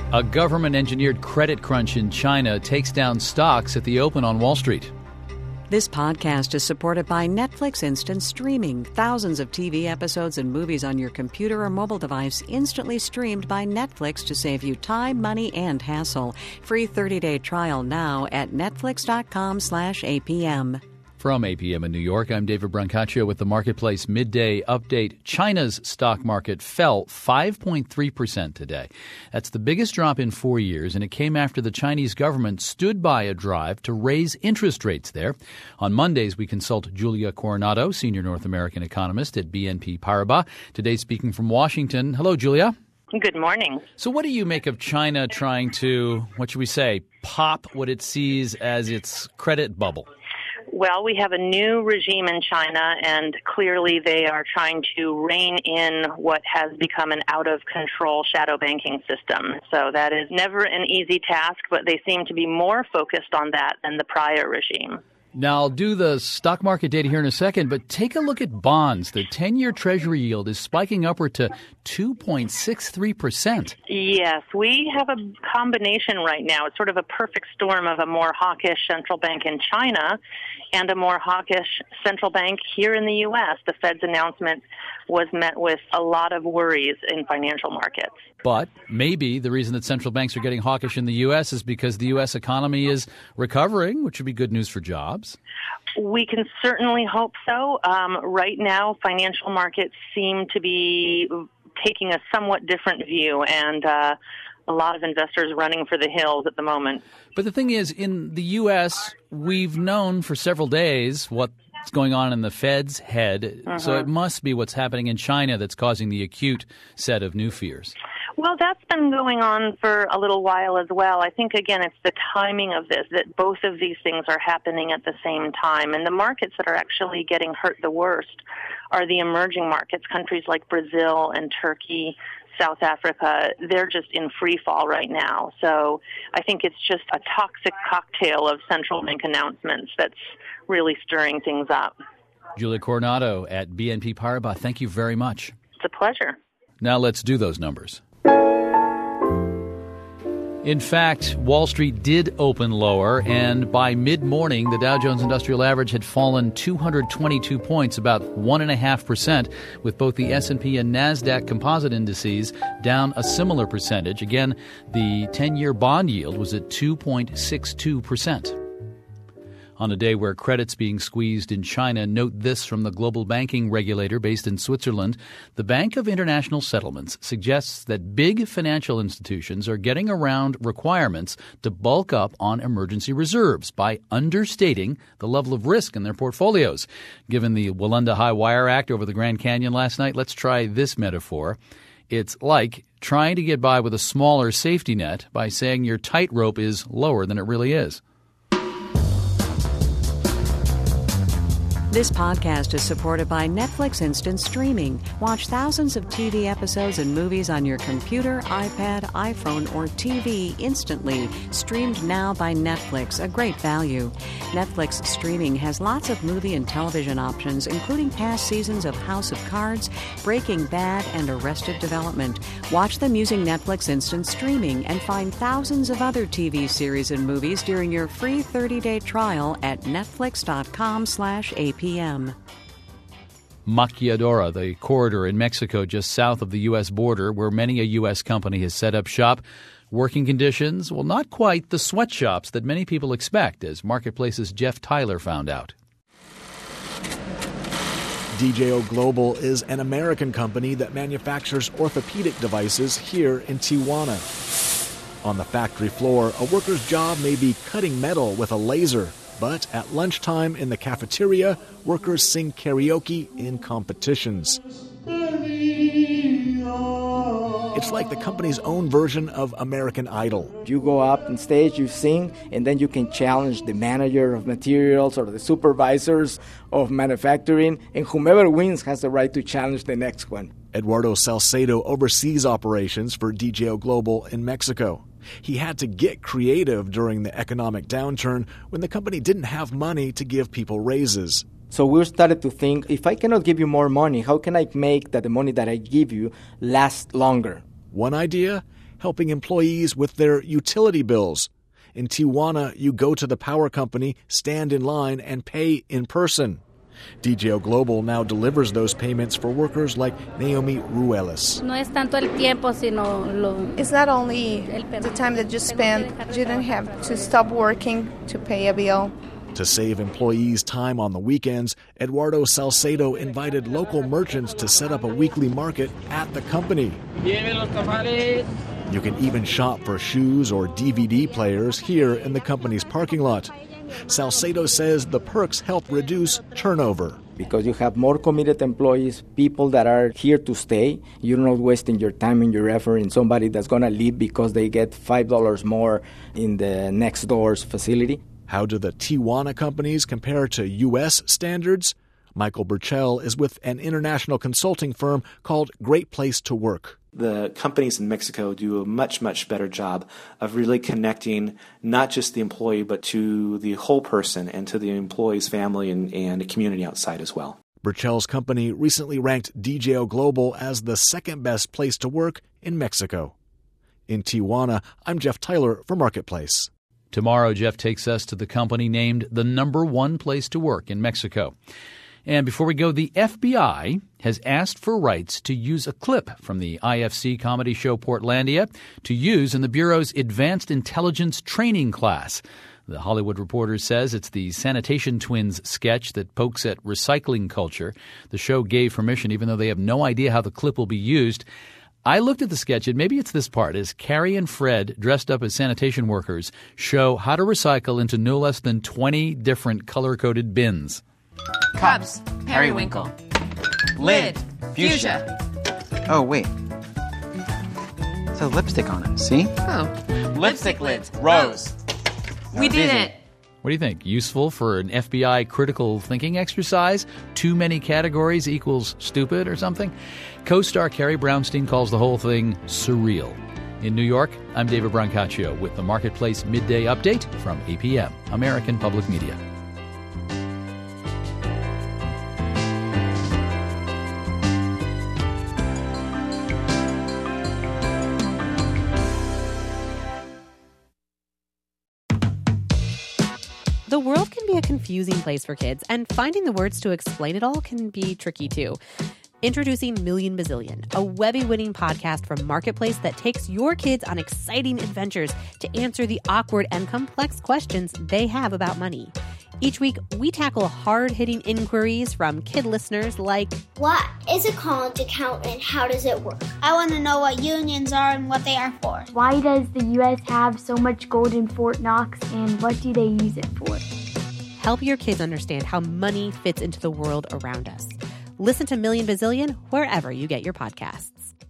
A government-engineered credit crunch in China takes down stocks at the open on Wall Street. This podcast is supported by Netflix Instant Streaming. Thousands of TV episodes and movies on your computer or mobile device instantly streamed by Netflix to save you time, money, and hassle. Free 30-day trial now at netflix.com/APM. From APM in New York, I'm David Brancaccio with the Marketplace Midday Update. China's stock market fell 5.3% today. That's the biggest drop in 4 years, and it came after the Chinese government stood by a drive to raise interest rates there. On Mondays, we consult Julia Coronado, senior North American economist at BNP Paribas. Today, speaking from Washington. Hello, Julia. Good morning. So what do you make of China trying to, pop what it sees as its credit bubble? Well, we have a new regime in China, and clearly they are trying to rein in what has become an out-of-control shadow banking system. So that is never an easy task, but they seem to be more focused on that than the prior regime. Now, I'll do the stock market data here in a second, but take a look at bonds. The 10-year Treasury yield is spiking upward to 2.63%. Yes, we have a combination right now. It's sort of a perfect storm of a more hawkish central bank in China and a more hawkish central bank here in the U.S. The Fed's announcement was met with a lot of worries in financial markets. But maybe the reason that central banks are getting hawkish in the U.S. is because the U.S. economy is recovering, which would be good news for jobs. We can certainly hope so. Right now, financial markets seem to be taking a somewhat different view, and a lot of investors running for the hills at the moment. But the thing is, in the U.S., we've known for several days what's going on in the Fed's head, so it must be what's happening in China that's causing the acute set of new fears. Well, that's been going on for a little while as well. I think, again, it's the timing of this, that both of these things are happening at the same time. And the markets that are actually getting hurt the worst are the emerging markets, countries like Brazil and Turkey, South Africa. They're just in free fall right now. So I think it's just a toxic cocktail of central bank announcements that's really stirring things up. Julia Coronado at BNP Paribas, thank you very much. It's a pleasure. Now let's do those numbers. In fact, Wall Street did open lower, and by mid-morning, the Dow Jones Industrial Average had fallen 222 points, about 1.5%, with both the S&P and NASDAQ composite indices down a similar percentage. Again, the 10-year bond yield was at 2.62%. On a day where credit's being squeezed in China, note this from the global banking regulator based in Switzerland. The Bank of International Settlements suggests that big financial institutions are getting around requirements to bulk up on emergency reserves by understating the level of risk in their portfolios. Given the Walanda High Wire Act over the Grand Canyon last night, let's try this metaphor. It's like trying to get by with a smaller safety net by saying your tightrope is lower than it really is. This podcast is supported by Netflix Instant Streaming. Watch thousands of TV episodes and movies on your computer, iPad, iPhone, or TV instantly. Streamed now by Netflix, a great value. Netflix Streaming has lots of movie and television options, including past seasons of House of Cards, Breaking Bad, and Arrested Development. Watch them using Netflix Instant Streaming and find thousands of other TV series and movies during your free 30-day trial at netflix.com/APM. Maquiladora, the corridor in Mexico just south of the U.S. border where many a U.S. company has set up shop. Working conditions, well, not quite the sweatshops that many people expect, as Marketplace's Jeff Tyler found out. DJO Global is an American company that manufactures orthopedic devices here in Tijuana. On the factory floor, a worker's job may be cutting metal with a laser. But at lunchtime in the cafeteria, workers sing karaoke in competitions. It's like the company's own version of American Idol. You go up on stage, you sing, and then you can challenge the manager of materials or the supervisors of manufacturing, and whomever wins has the right to challenge the next one. Eduardo Salcedo oversees operations for DJO Global in Mexico. He had to get creative during the economic downturn when the company didn't have money to give people raises. So we started to think, if I cannot give you more money, how can I make that the money that I give you last longer? One idea? helping employees with their utility bills. In Tijuana, you go to the power company, stand in line, and pay in person. DJO Global now delivers those payments for workers like Naomi Ruelas. It's not only the time that you spend, you don't have to stop working to pay a bill. To save employees time on the weekends, Eduardo Salcedo invited local merchants to set up a weekly market at the company. You can even shop for shoes or DVD players here in the company's parking lot. Salcedo says the perks help reduce turnover. Because you have more committed employees, people that are here to stay. You're not wasting your time and your effort in somebody that's going to leave because they get $5 more in the next door's facility. How do the Tijuana companies compare to U.S. standards? Michael Burchell is with an international consulting firm called Great Place to Work. The companies in Mexico do a much, much better job of really connecting not just the employee, but to the whole person and to the employee's family and the community outside as well. Burchell's company recently ranked DJO Global as the second best place to work in Mexico. In Tijuana, I'm Jeff Tyler for Marketplace. Tomorrow, Jeff takes us to the company named the number one place to work in Mexico. And before we go, the FBI has asked for rights to use a clip from the IFC comedy show Portlandia to use in the Bureau's Advanced Intelligence Training class. The Hollywood Reporter says it's the Sanitation Twins sketch that pokes at recycling culture. The show gave permission, even though they have no idea how the clip will be used. I looked at the sketch, and maybe it's this part, as Carrie and Fred, dressed up as sanitation workers, show how to recycle into no less than 20 different color-coded bins. Cups, periwinkle. Lid, fuchsia. Oh, wait. It's a lipstick on it, see? Oh. Lipstick lids, rose. We did it. What do you think? Useful for an FBI critical thinking exercise? Too many categories equals stupid or something? Co-star Carrie Brownstein calls the whole thing surreal. In New York, I'm David Brancaccio with the Marketplace Midday Update from APM, American Public Media. The world can be a confusing place for kids, and finding the words to explain it all can be tricky too. Introducing Million Bazillion, a Webby-winning podcast from Marketplace that takes your kids on exciting adventures to answer the awkward and complex questions they have about money. Each week, we tackle hard-hitting inquiries from kid listeners like, what is a college account and how does it work? I want to know what unions are and what they are for. Why does the U.S. have so much gold in Fort Knox and what do they use it for? Help your kids understand how money fits into the world around us. Listen to Million Bazillion wherever you get your podcasts.